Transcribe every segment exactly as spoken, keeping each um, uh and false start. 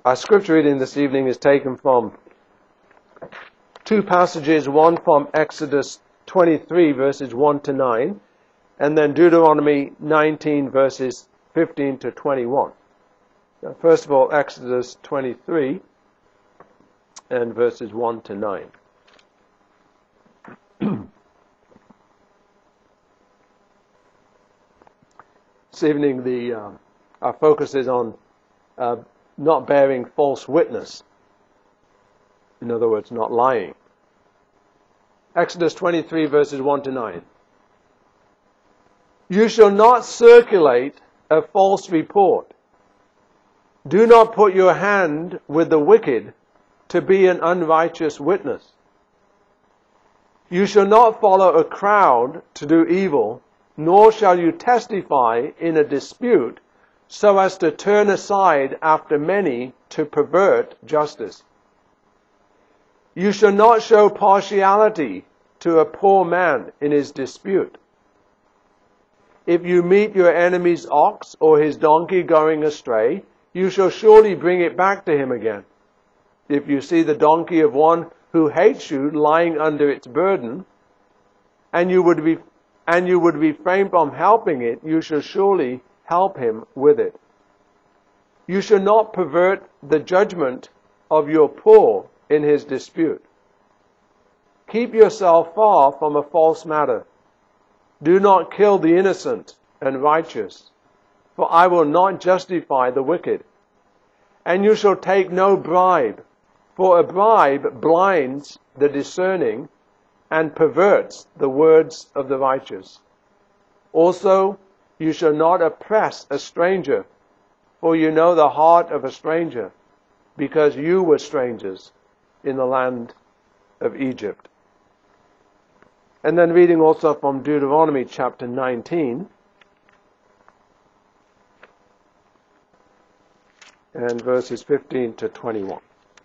Our scripture reading this evening is taken from two passages, one from Exodus twenty-three, verses one to nine, and then Deuteronomy nineteen, verses fifteen to twenty-one. Now, first of all, Exodus twenty-three, and verses one to nine. This evening, the uh, our focus is on uh, not bearing false witness. In other words, not lying. Exodus twenty-three, verses one to nine. You shall not circulate a false report. Do not put your hand with the wicked to be an unrighteous witness. You shall not follow a crowd to do evil, nor shall you testify in a dispute so as to turn aside after many to pervert justice. You shall not show partiality to a poor man in his dispute. If you meet your enemy's ox or his donkey going astray, you shall surely bring it back to him again. If you see the donkey of one who hates you lying under its burden, and you would be and you would refrain from helping it, you shall surely help him with it. You shall not pervert the judgment of your poor in his dispute. Keep yourself far from a false matter. Do not kill the innocent and righteous, for I will not justify the wicked. And you shall take no bribe, for a bribe blinds the discerning and perverts the words of the righteous. Also, you shall not oppress a stranger, for you know the heart of a stranger, because you were strangers in the land of Egypt. And then reading also from Deuteronomy chapter nineteen, and verses fifteen to twenty-one.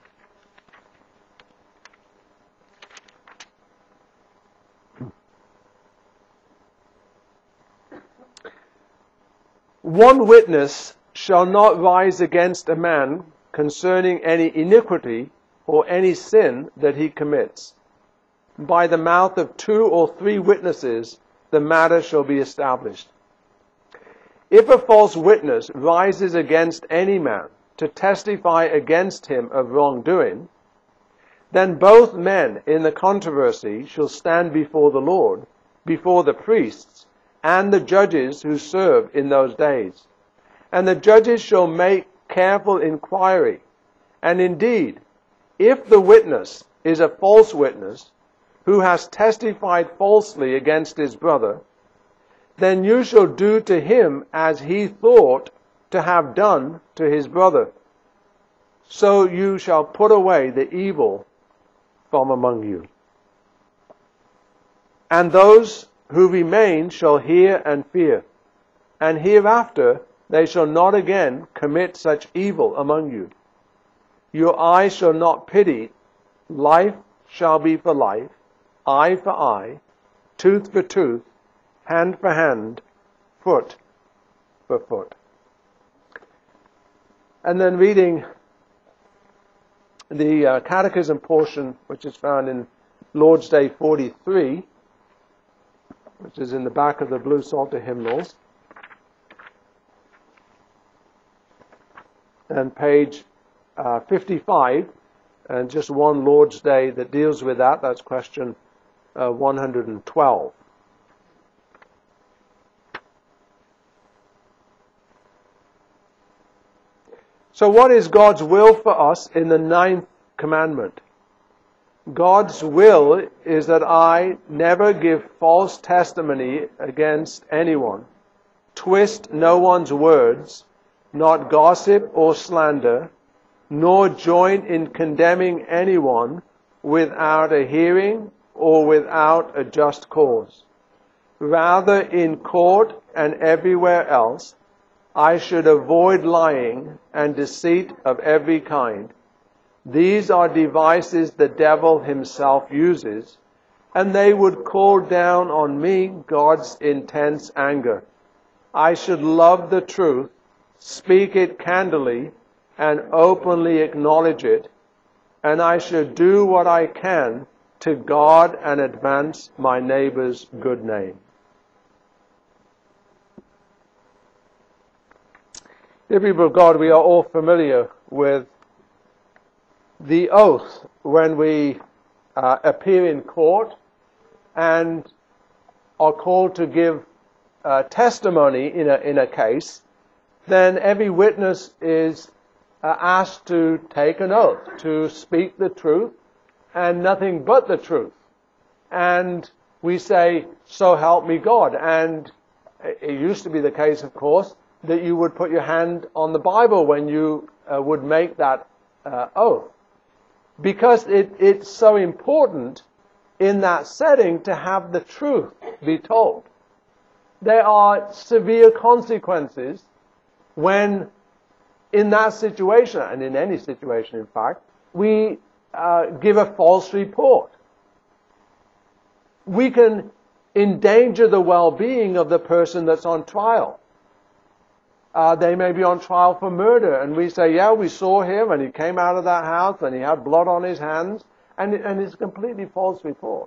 One witness shall not rise against a man concerning any iniquity or any sin that he commits. By the mouth of two or three witnesses the matter shall be established. If a false witness rises against any man to testify against him of wrongdoing, then both men in the controversy shall stand before the Lord, before the priests, and the judges who serve in those days. And the judges shall make careful inquiry. And indeed, if the witness is a false witness, who has testified falsely against his brother, then you shall do to him as he thought to have done to his brother. So you shall put away the evil from among you. And those who remain shall hear and fear, and hereafter they shall not again commit such evil among you. Your eye shall not pity, life shall be for life, eye for eye, tooth for tooth, hand for hand, foot for foot. And then reading the uh, catechism portion, which is found in Lord's Day forty-three, which is in the back of the Blue Psalter hymnals, and page uh, fifty-five, and just one Lord's Day that deals with that. That's question uh, one hundred twelve. So what is God's will for us in the ninth commandment? God's will is that I never give false testimony against anyone, twist no one's words, not gossip or slander, nor join in condemning anyone without a hearing or without a just cause. Rather, in court and everywhere else, I should avoid lying and deceit of every kind. These are devices the devil himself uses, and they would call down on me God's intense anger. I should love the truth, speak it candidly, and openly acknowledge it, and I should do what I can to guard and advance my neighbor's good name. Dear people of God, we are all familiar with the oath when we uh, appear in court and are called to give uh, testimony in a, in a case. Then every witness is uh, asked to take an oath, to speak the truth and nothing but the truth. And we say, so help me God. And it used to be the case, of course, that you would put your hand on the Bible when you uh, would make that uh, oath. Because it, it's so important in that setting to have the truth be told. There are severe consequences when in that situation, and in any situation in fact, we uh, give a false report. We can endanger the well-being of the person that's on trial. Uh, they may be on trial for murder, and we say, yeah, we saw him, and he came out of that house, and he had blood on his hands, and, and it's a completely false report.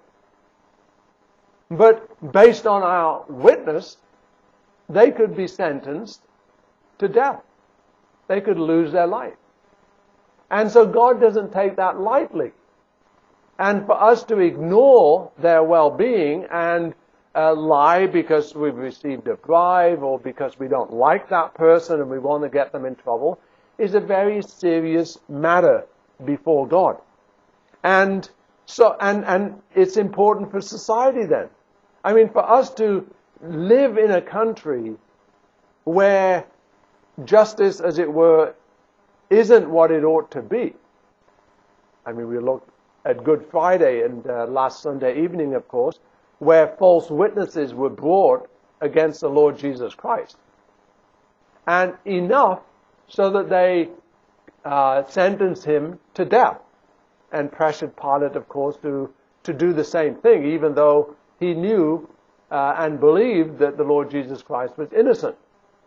But based on our witness, they could be sentenced to death. They could lose their life. And so God doesn't take that lightly. And for us to ignore their well-being and uh, lie because we've received a bribe or because we don't like that person and we want to get them in trouble is a very serious matter before God. And so, and, and it's important for society then. I mean, for us to live in a country where justice, as it were, isn't what it ought to be. I mean, we look at Good Friday and uh, last Sunday evening, of course, where false witnesses were brought against the Lord Jesus Christ. And enough so that they uh, sentenced him to death and pressured Pilate, of course, to, to do the same thing, even though he knew uh, and believed that the Lord Jesus Christ was innocent.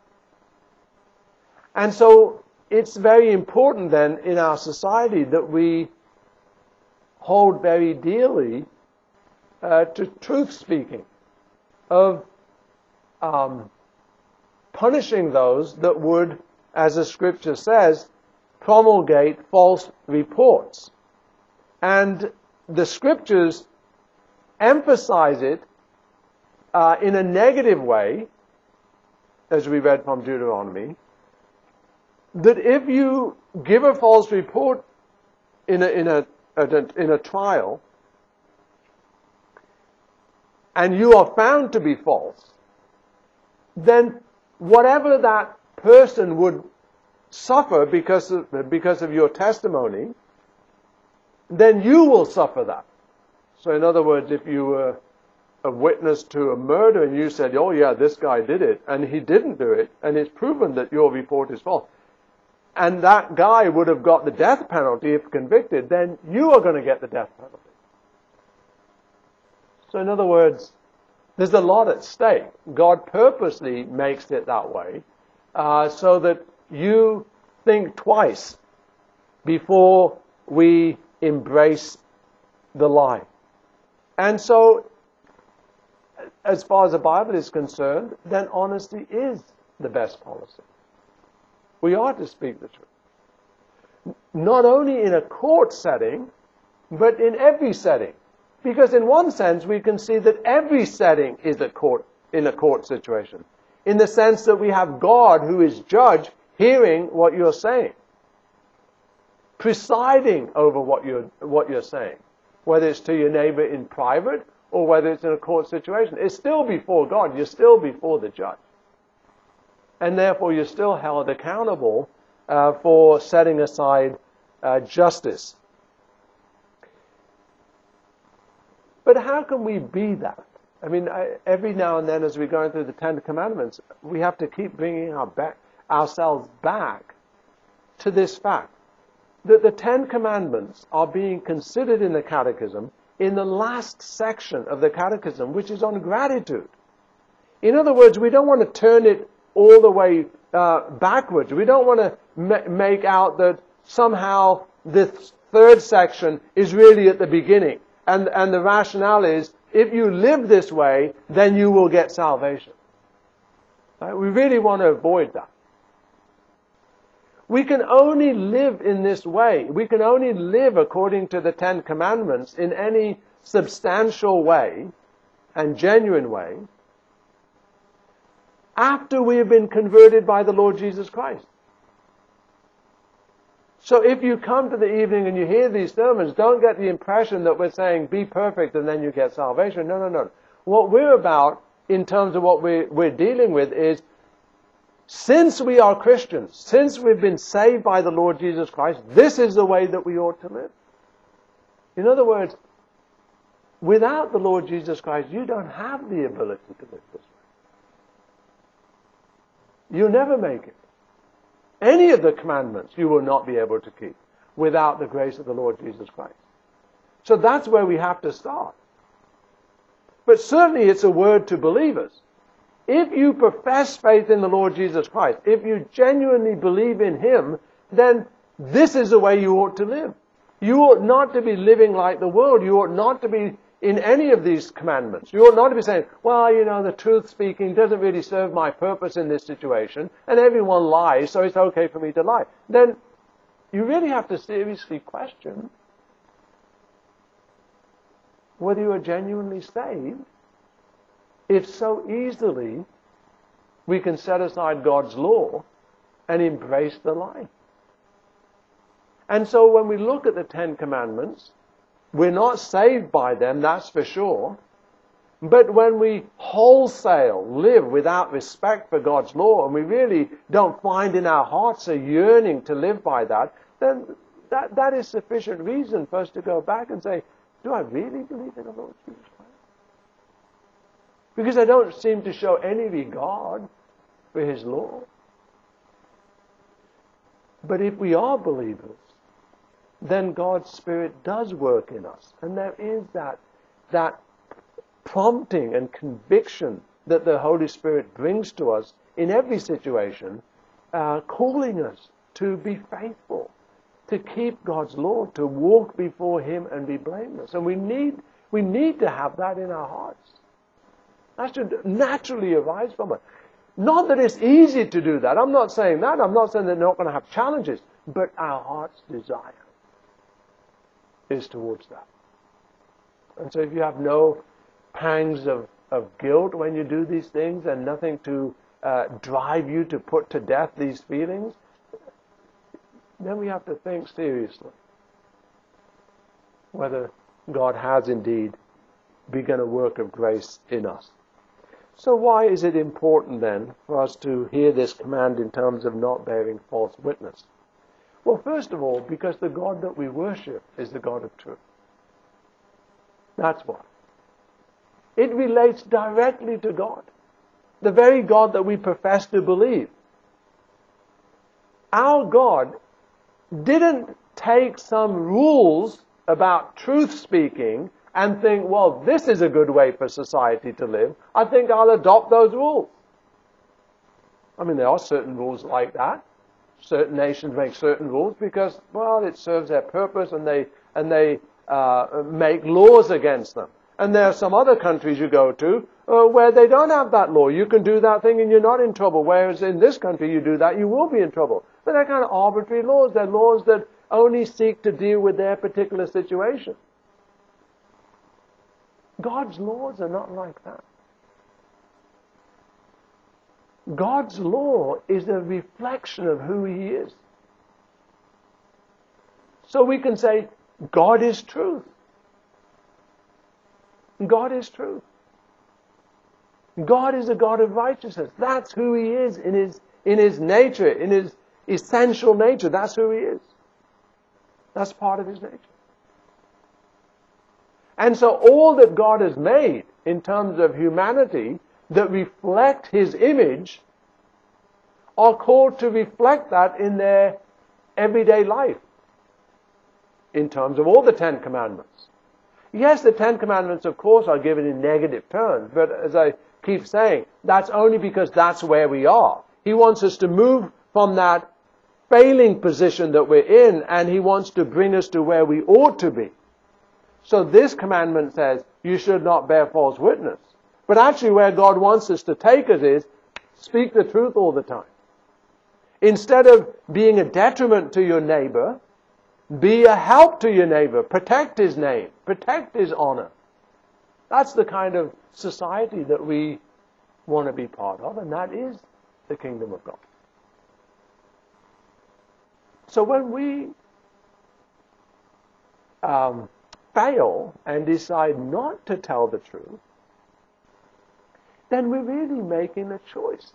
And so it's very important then in our society that we hold very dearly uh, to truth speaking, of um, punishing those that would, as the scripture says, promulgate false reports. And the scriptures emphasize it uh, in a negative way, as we read from Deuteronomy, that if you give a false report in a, in a, in a trial, and you are found to be false, then whatever that person would suffer because of, because of your testimony, then you will suffer that. So in other words, if you were a witness to a murder and you said, oh yeah, this guy did it, and he didn't do it, and it's proven that your report is false, and that guy would have got the death penalty if convicted, then you are going to get the death penalty. So in other words, there's a lot at stake. God purposely makes it that way uh, so that you think twice before we embrace the lie. And so, as far as the Bible is concerned, then honesty is the best policy. We are to speak the truth. Not only in a court setting, but in every setting. Because in one sense, we can see that every setting is a court, in a court situation. In the sense that we have God, who is judge, hearing what you're saying. Presiding over what you're, what you're saying. Whether it's to your neighbor in private, or whether it's in a court situation. It's still before God. You're still before the judge. And therefore, you're still held accountable uh, for setting aside uh, justice. But how can we be that? I mean, I, every now and then as we're going through the Ten Commandments, we have to keep bringing our back, ourselves back to this fact. That the Ten Commandments are being considered in the Catechism in the last section of the Catechism, which is on gratitude. In other words, we don't want to turn it all the way uh, backwards. We don't want to ma- make out that somehow this third section is really at the beginning. And, and the rationale is, if you live this way, then you will get salvation. Right? We really want to avoid that. We can only live in this way. We can only live according to the Ten Commandments in any substantial way and genuine way after we have been converted by the Lord Jesus Christ. So if you come to the evening and you hear these sermons, don't get the impression that we're saying, be perfect and then you get salvation. No, no, no. What we're about, in terms of what we're, we're dealing with, is since we are Christians, since we've been saved by the Lord Jesus Christ, this is the way that we ought to live. In other words, without the Lord Jesus Christ, you don't have the ability to live this way. You'll never make it. Any of the commandments you will not be able to keep without the grace of the Lord Jesus Christ. So that's where we have to start. But certainly it's a word to believers. If you profess faith in the Lord Jesus Christ, if you genuinely believe in Him, then this is the way you ought to live. You ought not to be living like the world. You ought not to be in any of these commandments. You ought not to be saying, well, you know, the truth speaking doesn't really serve my purpose in this situation, and everyone lies, so it's okay for me to lie. Then you really have to seriously question whether you are genuinely saved, if so easily we can set aside God's law and embrace the lie. And so when we look at the Ten Commandments, we're not saved by them, that's for sure. But when we wholesale live without respect for God's law, and we really don't find in our hearts a yearning to live by that, then that, that is sufficient reason for us to go back and say, do I really believe in the Lord Jesus Christ? Because I don't seem to show any regard for His law. But if we are believers, then God's Spirit does work in us. And there is that, that prompting and conviction that the Holy Spirit brings to us in every situation, uh, calling us to be faithful, to keep God's law, to walk before Him and be blameless. And we need, we need to have that in our hearts. That should naturally arise from it. Not that it's easy to do that. I'm not saying that. I'm not saying they're not going to have challenges. But our heart's desire is towards that. And so if you have no pangs of, of guilt when you do these things and nothing to uh, drive you to put to death these feelings, then we have to think seriously whether God has indeed begun a work of grace in us. So why is it important then for us to hear this command in terms of not bearing false witness? Well, first of all, because the God that we worship is the God of truth. That's why. It relates directly to God, the very God that we profess to believe. Our God didn't take some rules about truth speaking and think, well, this is a good way for society to live. I think I'll adopt those rules. I mean, there are certain rules like that. Certain nations make certain rules because, well, it serves their purpose, and they and they uh, make laws against them. And there are some other countries you go to uh, where they don't have that law. You can do that thing and you're not in trouble. Whereas in this country, you do that, you will be in trouble. But they're kind of arbitrary laws. They're laws that only seek to deal with their particular situation. God's laws are not like that. God's law is a reflection of who He is. So we can say, God is truth. God is truth. God is a God of righteousness. That's who He is in His, in His nature, in His essential nature. That's who He is. That's part of His nature. And so all that God has made in terms of humanity that reflect His image are called to reflect that in their everyday life in terms of all the Ten Commandments. Yes, the Ten Commandments, of course, are given in negative terms, but as I keep saying, that's only because that's where we are. He wants us to move from that failing position that we're in, and He wants to bring us to where we ought to be. So this commandment says, you should not bear false witness. But actually where God wants us to take us is, speak the truth all the time. Instead of being a detriment to your neighbor, be a help to your neighbor. Protect his name. Protect his honor. That's the kind of society that we want to be part of, and that is the kingdom of God. So when we um, fail and decide not to tell the truth, then we're really making a choice.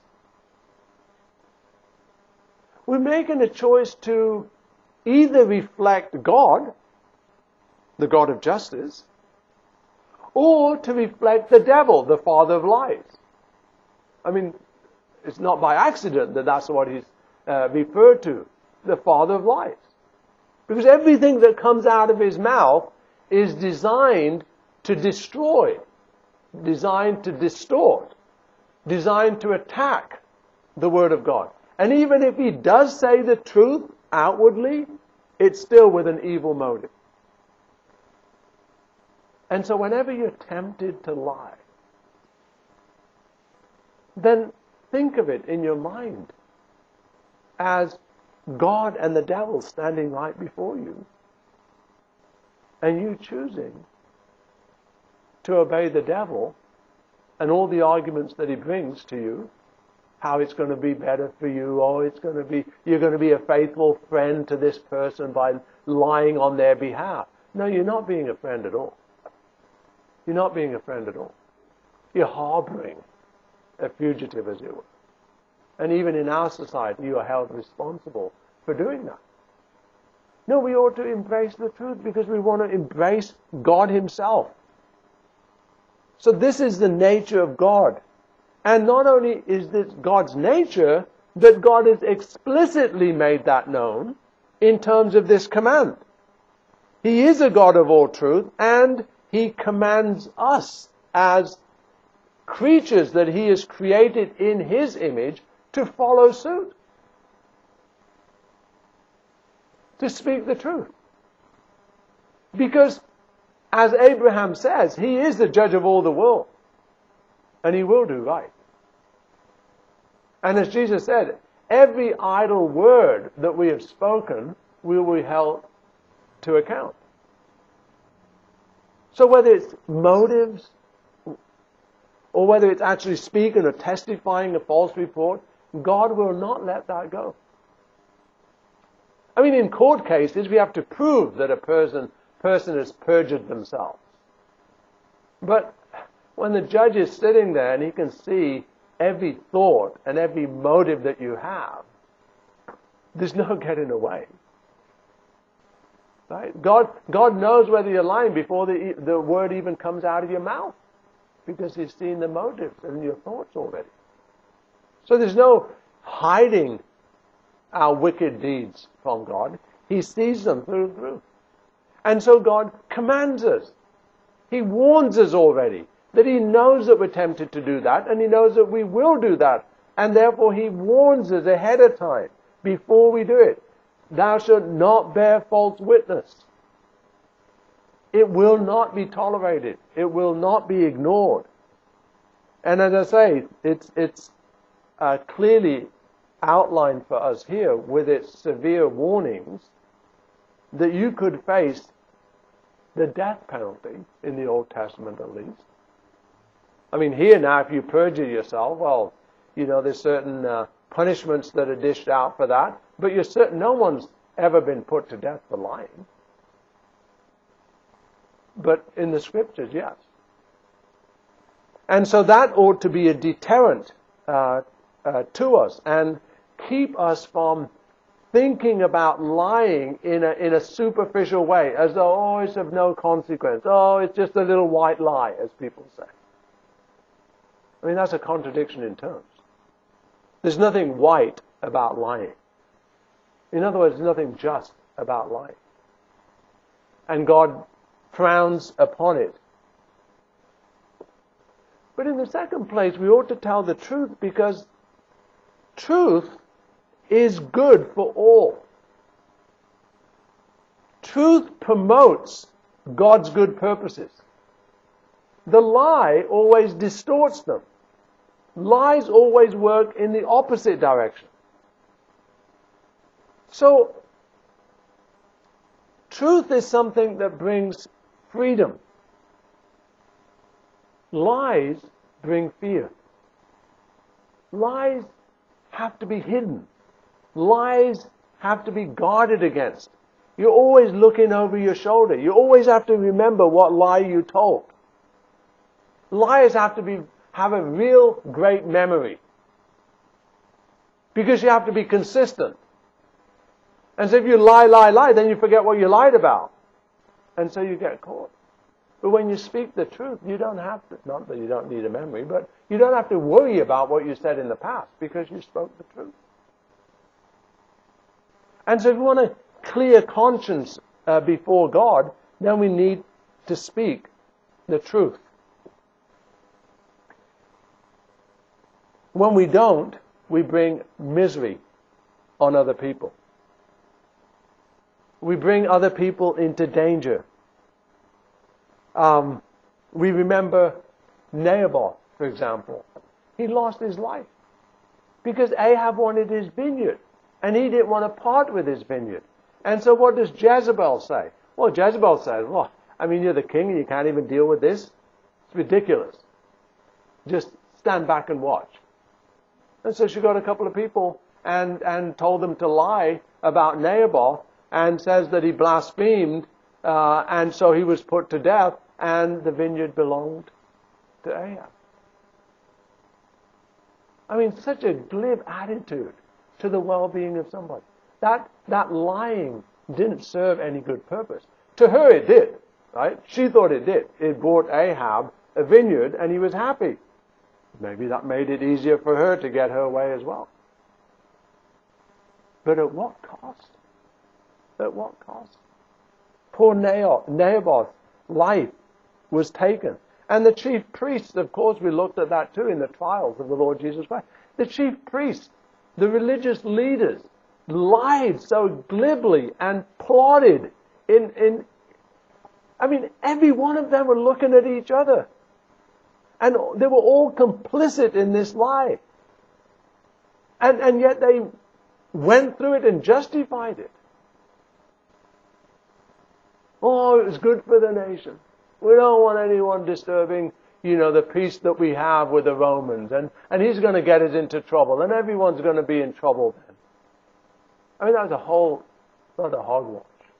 We're making a choice to either reflect God, the God of justice, or to reflect the devil, the father of lies. I mean, it's not by accident that that's what he's uh, referred to, the father of lies. Because everything that comes out of his mouth is designed to destroy, designed to distort, designed to attack the Word of God. And even if he does say the truth outwardly, it's still with an evil motive. And so whenever you're tempted to lie, then think of it in your mind as God and the devil standing right before you, and you choosing to obey the devil and all the arguments that he brings to you, how it's going to be better for you, or it's going to be, you're going to be a faithful friend to this person by lying on their behalf. No, you're not being a friend at all. You're not being a friend at all. You're harboring a fugitive, as it were. And even in our society, you are held responsible for doing that. No, we ought to embrace the truth because we want to embrace God Himself. So this is the nature of God. And not only is this God's nature, but God has explicitly made that known in terms of this command. He is a God of all truth, and He commands us as creatures that He has created in His image to follow suit. To speak the truth. Because, as Abraham says, He is the judge of all the world. And He will do right. And as Jesus said, every idle word that we have spoken will be held to account. So whether it's motives, or whether it's actually speaking or testifying a false report, God will not let that go. I mean, in court cases, we have to prove that a person, person has perjured themselves. But when the judge is sitting there and he can see every thought and every motive that you have, there's no getting away. Right? God, God knows whether you're lying before the, the word even comes out of your mouth, because He's seen the motives and your thoughts already. So there's no hiding our wicked deeds from God. He sees them through and through. And so God commands us. He warns us already that He knows that we're tempted to do that, and He knows that we will do that. And therefore He warns us ahead of time, before we do it. Thou shalt not bear false witness. It will not be tolerated. It will not be ignored. And as I say, it's, it's uh, clearly outlined for us here with its severe warnings that you could face the death penalty in the Old Testament at least. I mean, here now, if you perjure yourself, well, you know, there's certain uh, punishments that are dished out for that, but you're certain no one's ever been put to death for lying. But in the Scriptures, yes. And so that ought to be a deterrent uh, uh, to us and keep us from thinking about lying in a, in a superficial way, as though, oh, it's of no consequence. Oh, it's just a little white lie, as people say. I mean, that's a contradiction in terms. There's nothing white about lying. In other words, there's nothing just about lying. And God frowns upon it. But in the second place, we ought to tell the truth because truth is good for all. Truth promotes God's good purposes. The lie always distorts them. Lies always work in the opposite direction. So, truth is something that brings freedom. Lies bring fear. Lies have to be hidden. Lies have to be guarded against. You're always looking over your shoulder. You always have to remember what lie you told. Liars have to be have a real great memory. Because you have to be consistent. And so if you lie, lie, lie, then you forget what you lied about. And so you get caught. But when you speak the truth, you don't have to, not that you don't need a memory, but you don't have to worry about what you said in the past because you spoke the truth. And so if you want a clear conscience uh, before God, then we need to speak the truth. When we don't, we bring misery on other people. We bring other people into danger. Um, we remember Naboth, for example. He lost his life because Ahab wanted his vineyard and he didn't want to part with his vineyard. And so what does Jezebel say? Well, Jezebel says, well, I mean, you're the king and you can't even deal with this. It's ridiculous. Just stand back and watch. And so she got a couple of people and, and told them to lie about Naboth and says that he blasphemed uh, and so he was put to death and the vineyard belonged to Ahab. I mean, such a glib attitude to the well-being of somebody. That, that lying didn't serve any good purpose. To her it did, right? She thought it did. It brought Ahab a vineyard and he was happy. Maybe that made it easier for her to get her way as well. But at what cost? At what cost? Poor Naboth's life was taken. And the chief priests, of course, we looked at that too in the trials of the Lord Jesus Christ. The chief priests, the religious leaders, lied so glibly and plotted in, in, I mean, every one of them were looking at each other. And they were all complicit in this lie. And, and yet they went through it and justified it. Oh, it was good for the nation. We don't want anyone disturbing, you know, the peace that we have with the Romans. And, and he's going to get us into trouble. And everyone's going to be in trouble then. I mean, that was a whole, not a hogwash.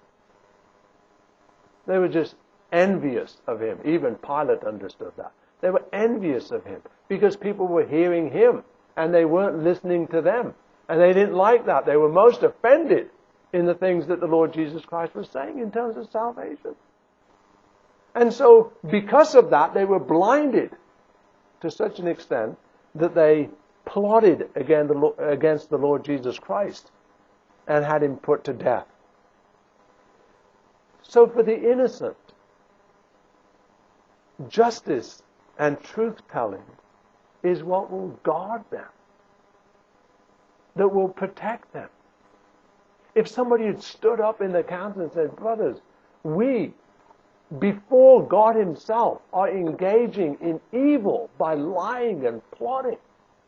They were just envious of him. Even Pilate understood that. They were envious of him because people were hearing him and they weren't listening to them. And they didn't like that. They were most offended in the things that the Lord Jesus Christ was saying in terms of salvation. And so, because of that, they were blinded to such an extent that they plotted against the Lord Jesus Christ and had him put to death. So for the innocent, justice and truth-telling is what will guard them, that will protect them. If somebody had stood up in the council and said, brothers, we, before God himself, are engaging in evil by lying and plotting.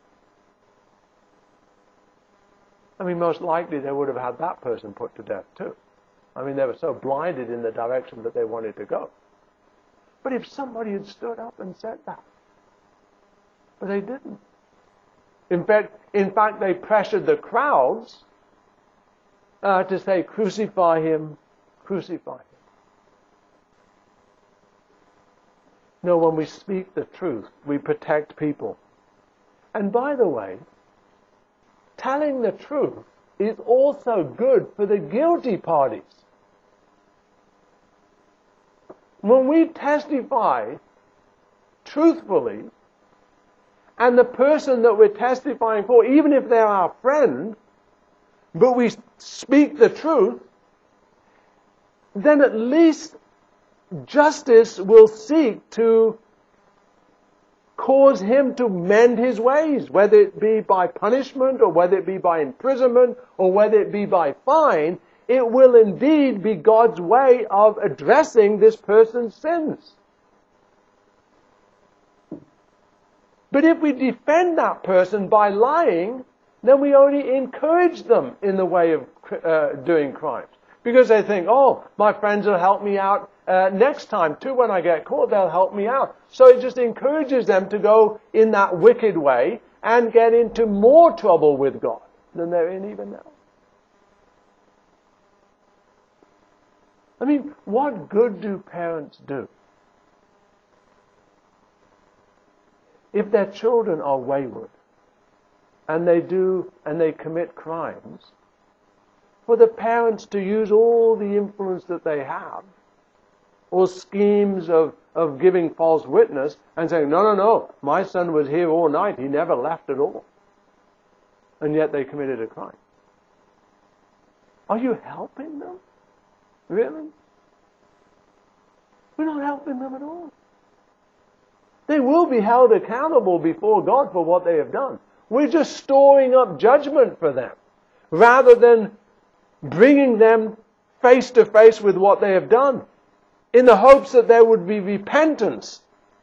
I mean, most likely they would have had that person put to death too. I mean, they were so blinded in the direction that they wanted to go. But if somebody had stood up and said that, but they didn't. In fact, in fact, they pressured the crowds uh, to say, crucify him, crucify him. No, when we speak the truth, we protect people. And by the way, telling the truth is also good for the guilty parties. When we testify truthfully, and the person that we're testifying for, even if they're our friend, but we speak the truth, then at least justice will seek to cause him to mend his ways, whether it be by punishment or whether it be by imprisonment or whether it be by fine, it will indeed be God's way of addressing this person's sins. But if we defend that person by lying, then we only encourage them in the way of uh, doing crimes. Because they think, oh, my friends will help me out uh, next time too. When I get caught, they'll help me out. So it just encourages them to go in that wicked way and get into more trouble with God than they're in even now. I mean, what good do parents do if their children are wayward and they do and they commit crimes? For the parents to use all the influence that they have, or schemes of, of giving false witness and saying, no, no, no, my son was here all night, he never left at all. And yet they committed a crime. Are you helping them? Really? We're not helping them at all. They will be held accountable before God for what they have done. We're just storing up judgment for them, rather than bringing them face to face with what they have done, in the hopes that there would be repentance.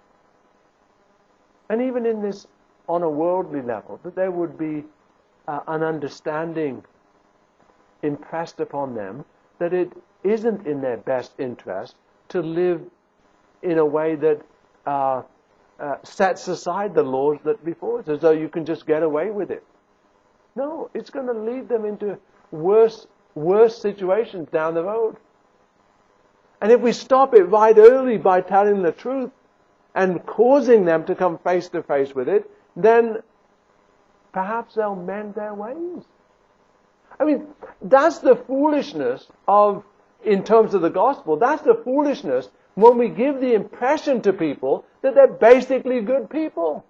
And even in this, on a worldly level, that there would be uh, an understanding impressed upon them that it isn't in their best interest to live in a way that uh, uh, sets aside the laws that before us, as though you can just get away with it. No, it's going to lead them into worse worse situations down the road. And if we stop it right early by telling the truth and causing them to come face to face with it, then perhaps they'll mend their ways. I mean, that's the foolishness of, in terms of the gospel, that's the foolishness when we give the impression to people that they're basically good people.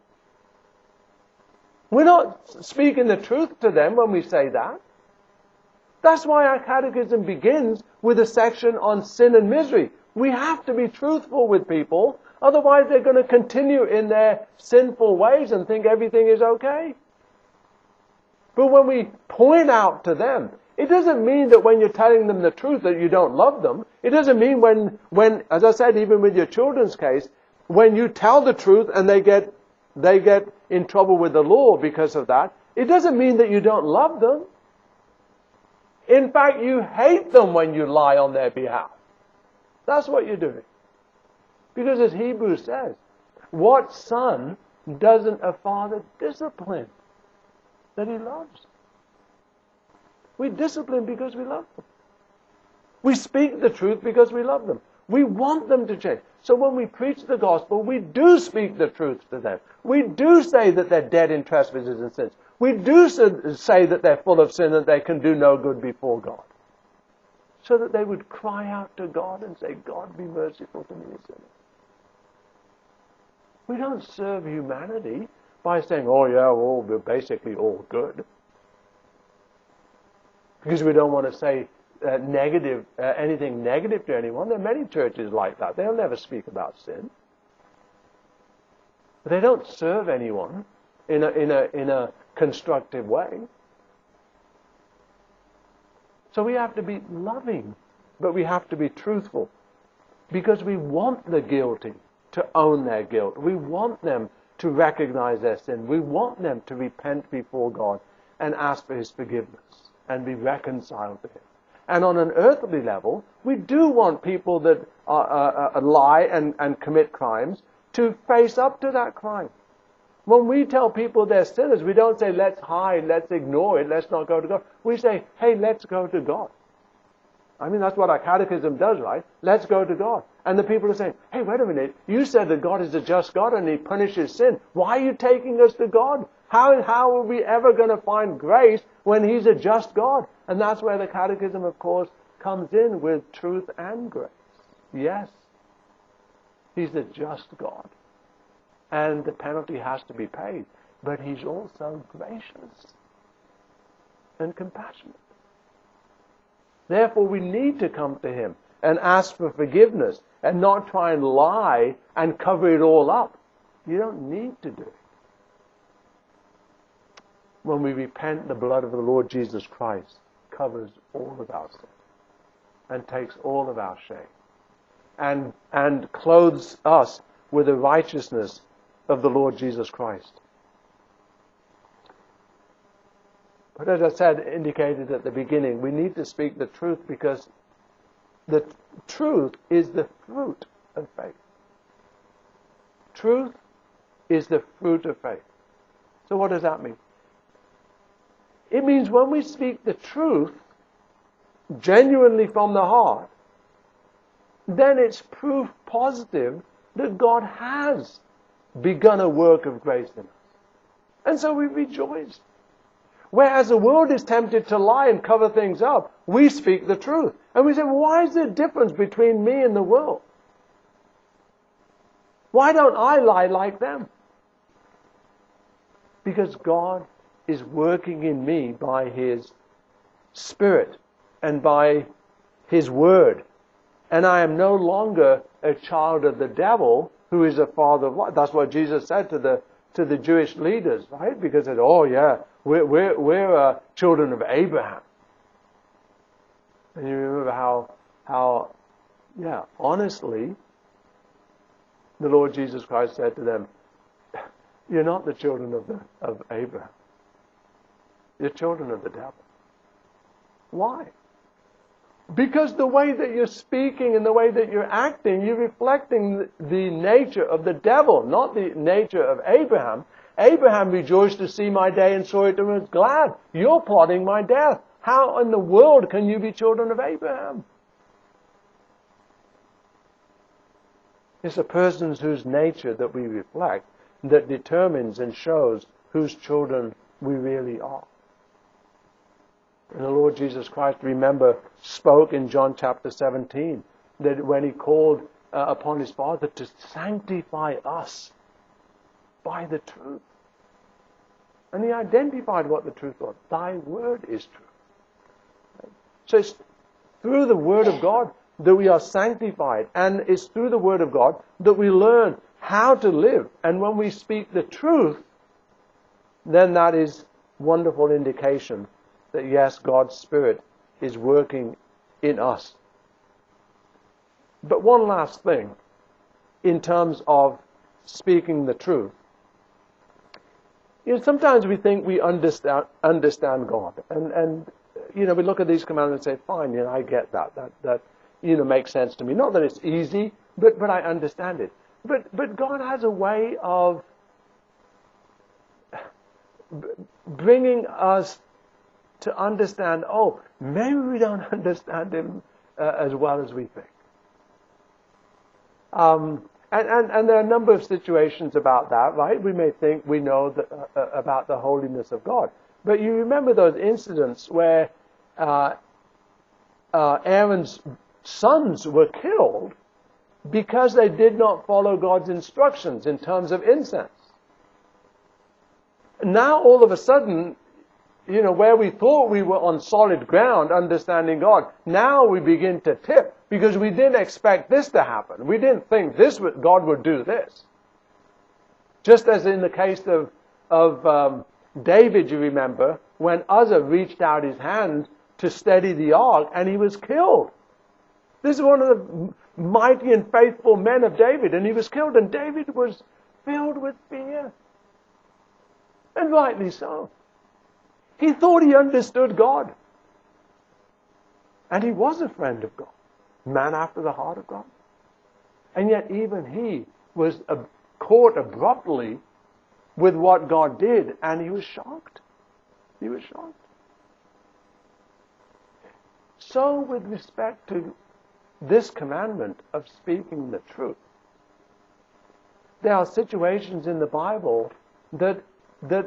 We're not speaking the truth to them when we say that. That's why our catechism begins with a section on sin and misery. We have to be truthful with people, otherwise they're going to continue in their sinful ways and think everything is okay. But when we point out to them, it doesn't mean that when you're telling them the truth that you don't love them. It doesn't mean when, when, as I said, even with your children's case, when you tell the truth and they get, they get in trouble with the law because of that, it doesn't mean that you don't love them. In fact, you hate them when you lie on their behalf. That's what you're doing. Because as Hebrews says, what son doesn't a father discipline that he loves? We discipline because we love them. We speak the truth because we love them. We want them to change. So when we preach the gospel, we do speak the truth to them. We do say that they're dead in trespasses and sins. We do say that they're full of sin and they can do no good before God. So that they would cry out to God and say, God, be merciful to me, a sinner. We don't serve humanity by saying, oh yeah, well, we're basically all good. Because we don't want to say uh, negative, uh, anything negative to anyone. There are many churches like that. They'll never speak about sin. But they don't serve anyone in a, in a, in a constructive way. So we have to be loving, but we have to be truthful. Because we want the guilty to own their guilt. We want them to recognize their sin. We want them to repent before God and ask for His forgiveness and be reconciled to Him. And on an earthly level, we do want people that are, uh, uh, lie and, and commit crimes to face up to that crime. When we tell people they're sinners, we don't say, let's hide, let's ignore it, let's not go to God. We say, hey, let's go to God. I mean, that's what our catechism does, right? Let's go to God. And the people are saying, hey, wait a minute, you said that God is a just God and He punishes sin. Why are you taking us to God? How, how are we ever going to find grace when He's a just God? And that's where the catechism, of course, comes in with truth and grace. Yes, He's a just God. And the penalty has to be paid. But He's also gracious and compassionate. Therefore, we need to come to Him and ask for forgiveness and not try and lie and cover it all up You don't need to do it. When we repent, the blood of the Lord Jesus Christ covers all of our sin and takes all of our shame and, and clothes us with the righteousness of the Lord Jesus Christ. But as I said, indicated at the beginning, we need to speak the truth because the t- truth is the fruit of faith. Truth is the fruit of faith. So what does that mean? It means when we speak the truth genuinely from the heart, then it's proof positive that God has begun a work of grace in us. And so we rejoice. Whereas the world is tempted to lie and cover things up, we speak the truth. And we say, why is there a difference between me and the world? Why don't I lie like them? Because God is working in me by His Spirit and by His Word. And I am no longer a child of the devil who is a father of lies. That's what Jesus said to the to the Jewish leaders, right? Because they said, oh yeah, we're, we're, we're uh, children of Abraham. And you remember how, how, yeah, honestly, the Lord Jesus Christ said to them, you're not the children of, the, of Abraham. You're children of the devil. Why? Because the way that you're speaking and the way that you're acting, you're reflecting the nature of the devil, not the nature of Abraham. Abraham rejoiced to see my day and saw it and was glad. You're plotting my death. How in the world can you be children of Abraham? It's the persons whose nature that we reflect that determines and shows whose children we really are. And the Lord Jesus Christ, remember, spoke in John chapter seventeen that when He called uh, upon His Father to sanctify us by the truth. And He identified what the truth was. Thy word is truth. So it's through the Word of God that we are sanctified. And it's through the Word of God that we learn how to live. And when we speak the truth, then that is wonderful indication that yes, God's Spirit is working in us. But one last thing, in terms of speaking the truth. You know, sometimes we think we understand understand God, and and you know we look at these commandments and say, fine, you know, I get that, that that you know makes sense to me. Not that it's easy, but but I understand it. But but God has a way of bringing us to understand, oh, maybe we don't understand Him uh, as well as we think. Um, and, and, and there are a number of situations about that, right? We may think we know the, uh, about the holiness of God. But you remember those incidents where uh, uh, Aaron's sons were killed because they did not follow God's instructions in terms of incense. Now, all of a sudden, you know, where we thought we were on solid ground understanding God, now we begin to tip because we didn't expect this to happen. We didn't think this would, God would do this. Just as in the case of, of um, David, you remember, when Uzzah reached out his hand to steady the ark and he was killed. This is one of the mighty and faithful men of David, and he was killed, and David was filled with fear. And rightly so. He thought he understood God. And he was a friend of God. Man after the heart of God. And yet even he was caught abruptly with what God did. And he was shocked. He was shocked. So with respect to this commandment of speaking the truth, there are situations in the Bible that that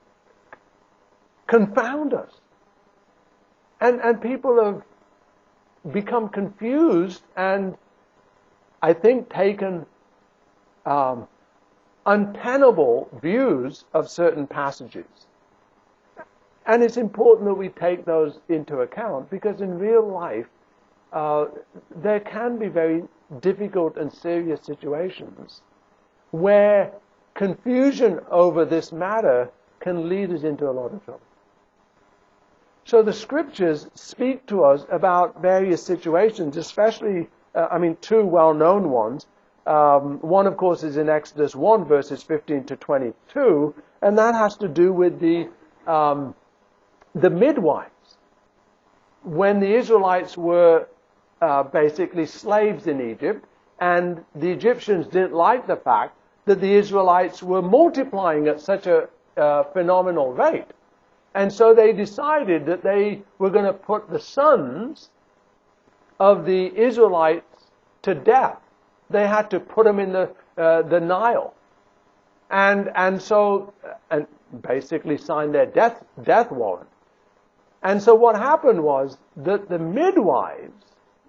confound us. And, and people have become confused and, I think, taken um, untenable views of certain passages. And it's important that we take those into account because in real life, uh, there can be very difficult and serious situations where confusion over this matter can lead us into a lot of trouble. So the scriptures speak to us about various situations, especially, uh, I mean, two well-known ones. Um, one, of course, is in Exodus one, verses fifteen to twenty-two, and that has to do with the um, the midwives. When the Israelites were uh, basically slaves in Egypt, and the Egyptians didn't like the fact that the Israelites were multiplying at such a uh, phenomenal rate. And so they decided that they were going to put the sons of the Israelites to death. They had to put them in the uh, the Nile, and and so and basically sign their death death warrant. And so what happened was that the midwives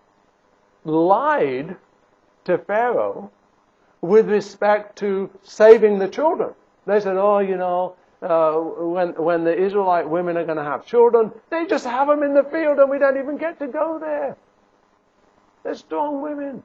lied to Pharaoh with respect to saving the children. They said, "Oh, you know, uh, when when the Israelite women are going to have children, they just have them in the field, and we don't even get to go there. They're strong women."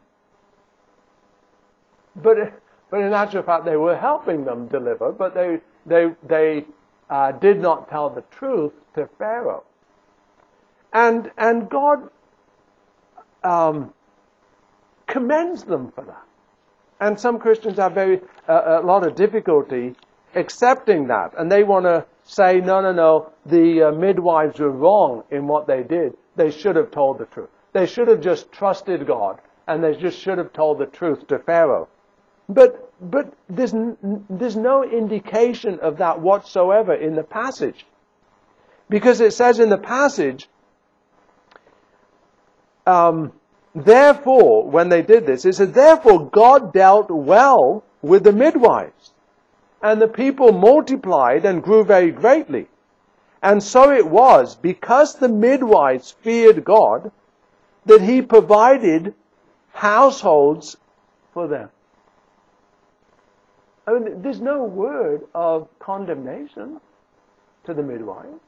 But, but in actual fact, they were helping them deliver, but they they they uh, did not tell the truth to Pharaoh. And and God um, commends them for that. And some Christians have very uh, a lot of difficulty accepting that, and they want to say, no, no, no, the uh, midwives were wrong in what they did. They should have told the truth. They should have just trusted God, and they just should have told the truth to Pharaoh. But but there's there's no indication of that whatsoever in the passage, because it says in the passage, um, therefore, when they did this, it says, therefore God dealt well with the midwives, and the people multiplied and grew very greatly. And so it was, because the midwives feared God, that He provided households for them. I mean, there's no word of condemnation to the midwives.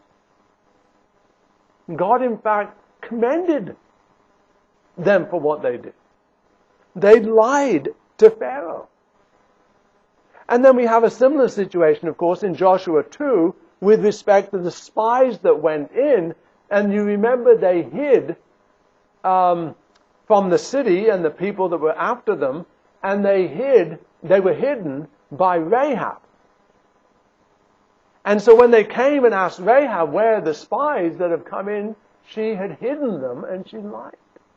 God, in fact, commended them for what they did. They lied to Pharaoh. And then we have a similar situation, of course, in Joshua two, with respect to the spies that went in. And you remember they hid um, from the city and the people that were after them, and they hid, they were hidden by Rahab. And so when they came and asked Rahab where are the spies that have come in, she had hidden them and she lied.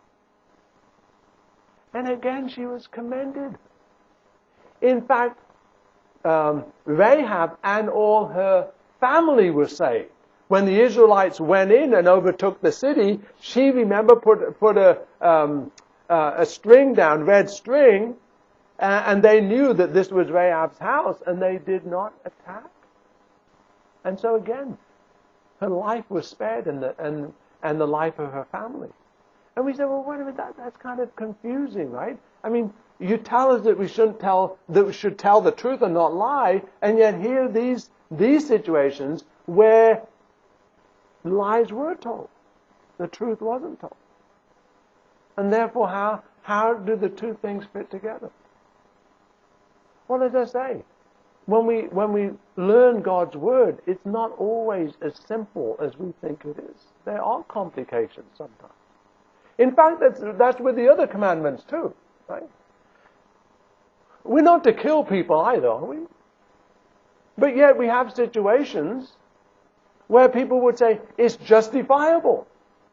And again, she was commended. In fact, um, Rahab and all her family were saved. When the Israelites went in and overtook the city, she, remember, put, put a, um, uh, a string down, red string, and they knew that this was Rahab's house, and they did not attack. And so again, her life was spared, and the, and, and the life of her family. And we say, well, wait a minute, that, that's kind of confusing, right? I mean, you tell us that we shouldn't tell, that we should tell the truth and not lie, and yet here these these situations where lies were told, the truth wasn't told. And therefore, how how do the two things fit together? Well, as I say, when we when we learn God's Word, it's not always as simple as we think it is. There are complications sometimes. In fact, that's, that's with the other commandments too, right? We're not to kill people either, are we? But yet we have situations where people would say it's justifiable.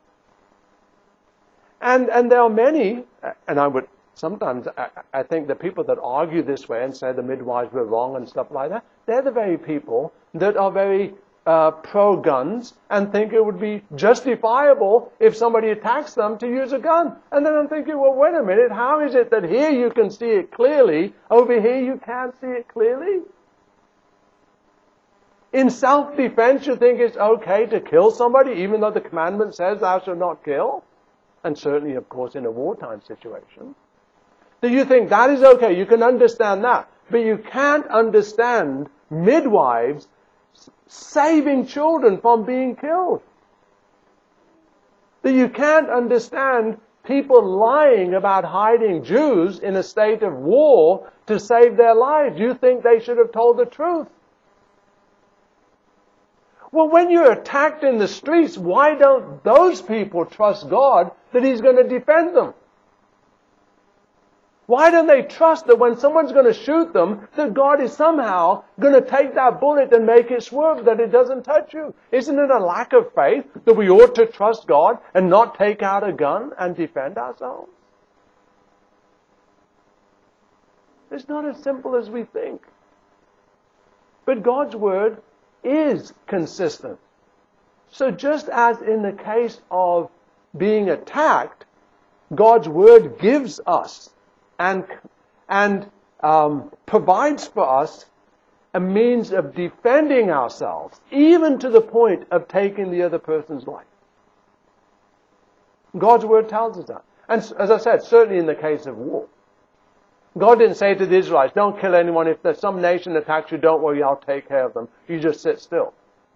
And and there are many, and I would sometimes I, I think the people that argue this way and say the midwives were wrong and stuff like that, they're the very people that are very uh, pro-guns and think it would be justifiable if somebody attacks them to use a gun. And then I'm thinking, well, wait a minute, how is it that here you can see it clearly, over here you can't see it clearly? In self-defense, you think it's okay to kill somebody, even though the commandment says thou shalt not kill? And certainly, of course, in a wartime situation. Do you think that is okay? You can understand that. But you can't understand midwives saving children from being killed. That you can't understand people lying about hiding Jews in a state of war to save their lives. You think they should have told the truth? Well, when you're attacked in the streets, why don't those people trust God that He's going to defend them? Why don't they trust that when someone's going to shoot them, that God is somehow going to take that bullet and make it swerve, that it doesn't touch you? Isn't it a lack of faith that we ought to trust God and not take out a gun and defend ourselves? It's not as simple as we think. But God's Word is consistent. So just as in the case of being attacked, God's Word gives us and, and um, provides for us a means of defending ourselves, even to the point of taking the other person's life. God's Word tells us that. And as I said, certainly in the case of war. God didn't say to the Israelites, don't kill anyone. If there's some nation attacks you, don't worry, I'll take care of them. You just sit still.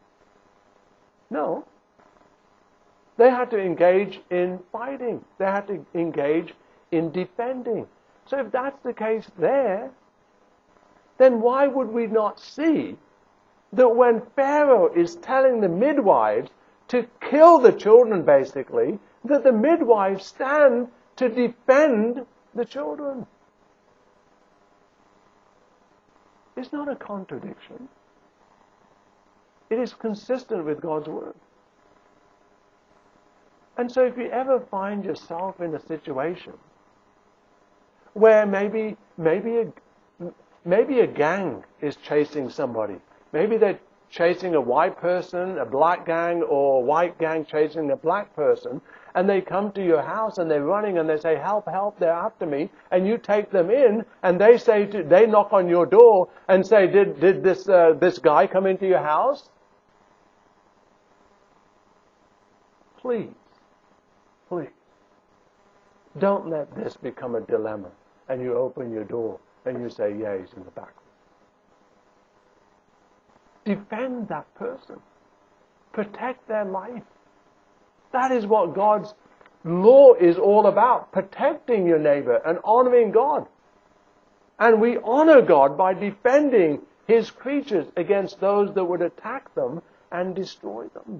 No. They had to engage in fighting. They had to engage in defending. So if that's the case there, then why would we not see that when Pharaoh is telling the midwives to kill the children, basically, that the midwives stand to defend the children? It's not a contradiction. It is consistent with God's Word. And so if you ever find yourself in a situation where maybe maybe a, maybe a gang is chasing somebody, maybe they're chasing a white person, a black gang, or a white gang chasing a black person, and they come to your house and they're running and they say, help, help, they're after me, and you take them in, and they say, to, they knock on your door and say, did, did this, uh, this guy come into your house? Please, please, don't let this become a dilemma, and you open your door and you say, yeah, he's in the back. Defend that person. Protect their life. That is what God's law is all about. Protecting your neighbor and honoring God. And we honor God by defending His creatures against those that would attack them and destroy them.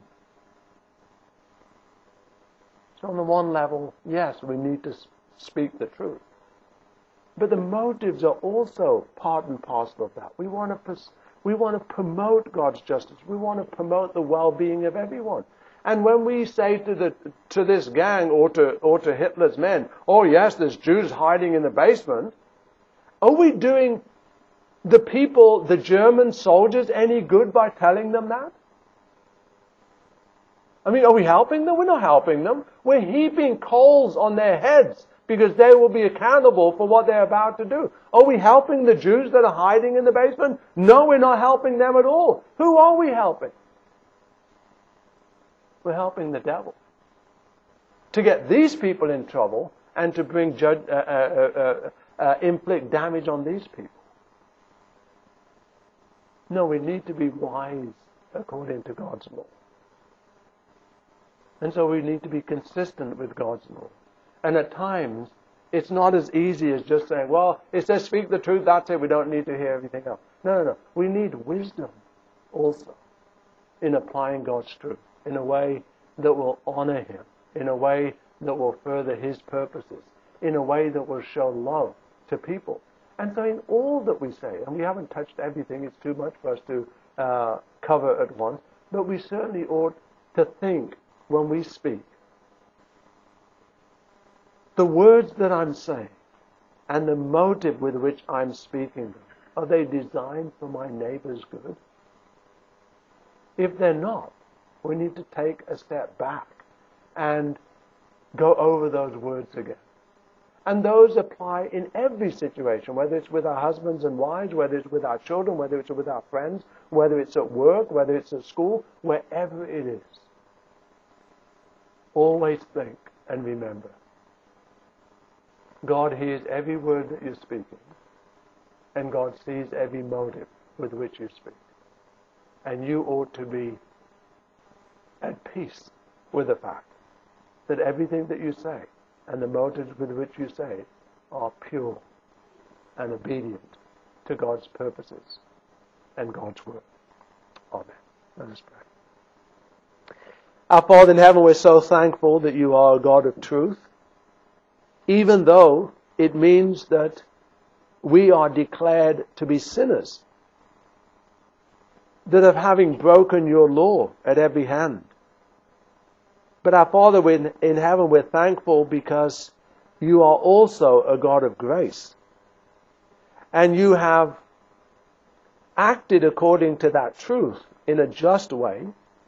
So on the one level, yes, we need to speak the truth. But the motives are also part and parcel of that. We want to pers- We want to promote God's justice. We want to promote the well-being of everyone. And when we say to the to this gang or to or to Hitler's men, oh yes, there's Jews hiding in the basement, are we doing the people, the German soldiers, any good by telling them that? I mean, are we helping them? We're not helping them. We're heaping coals on their heads because they will be accountable for what they're about to do. Are we helping the Jews that are hiding in the basement? No, we're not helping them at all. Who are we helping? We're helping the devil to get these people in trouble and to bring judge, uh, uh, uh, uh, inflict damage on these people. No, we need to be wise according to God's law. And so we need to be consistent with God's law. And at times, it's not as easy as just saying, well, it says speak the truth, that's it, we don't need to hear everything else. No, no, no. We need wisdom also in applying God's truth in a way that will honor Him, in a way that will further His purposes, in a way that will show love to people. And so in all that we say, and we haven't touched everything, it's too much for us to uh, cover at once, but we certainly ought to think when we speak, the words that I'm saying and the motive with which I'm speaking them, are they designed for my neighbor's good? If they're not, we need to take a step back and go over those words again. And those apply in every situation, whether it's with our husbands and wives, whether it's with our children, whether it's with our friends, whether it's at work, whether it's at school, wherever it is. Always think and remember, God hears every word that you're speaking, and God sees every motive with which you speak. And you ought to be at peace with the fact that everything that you say and the motives with which you say it are pure and obedient to God's purposes and God's word. Amen. Let us pray. Our Father in heaven, we're so thankful that you are a God of truth, even though it means that we are declared to be sinners, that of having broken your law at every hand. But our Father in heaven, we're thankful because you are also a God of grace. And you have acted according to that truth in a just way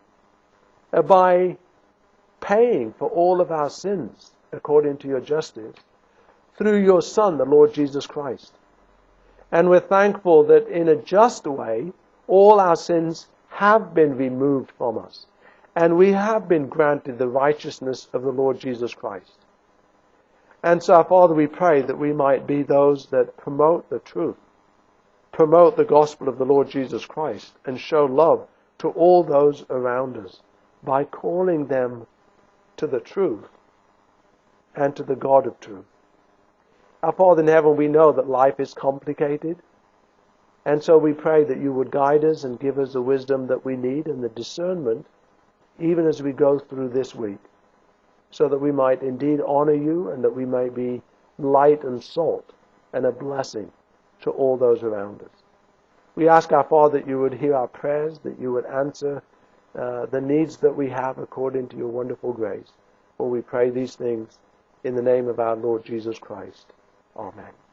by paying for all of our sins according to your justice through your Son, the Lord Jesus Christ. And we're thankful that in a just way, all our sins have been removed from us. And we have been granted the righteousness of the Lord Jesus Christ. And so, our Father, we pray that we might be those that promote the truth, promote the gospel of the Lord Jesus Christ, and show love to all those around us by calling them to the truth and to the God of truth. Our Father in heaven, we know that life is complicated, and so we pray that you would guide us and give us the wisdom that we need and the discernment even as we go through this week, so that we might indeed honor you and that we may be light and salt and a blessing to all those around us. We ask our Father that you would hear our prayers, that you would answer uh, the needs that we have according to your wonderful grace. For we pray these things in the name of our Lord Jesus Christ. Amen.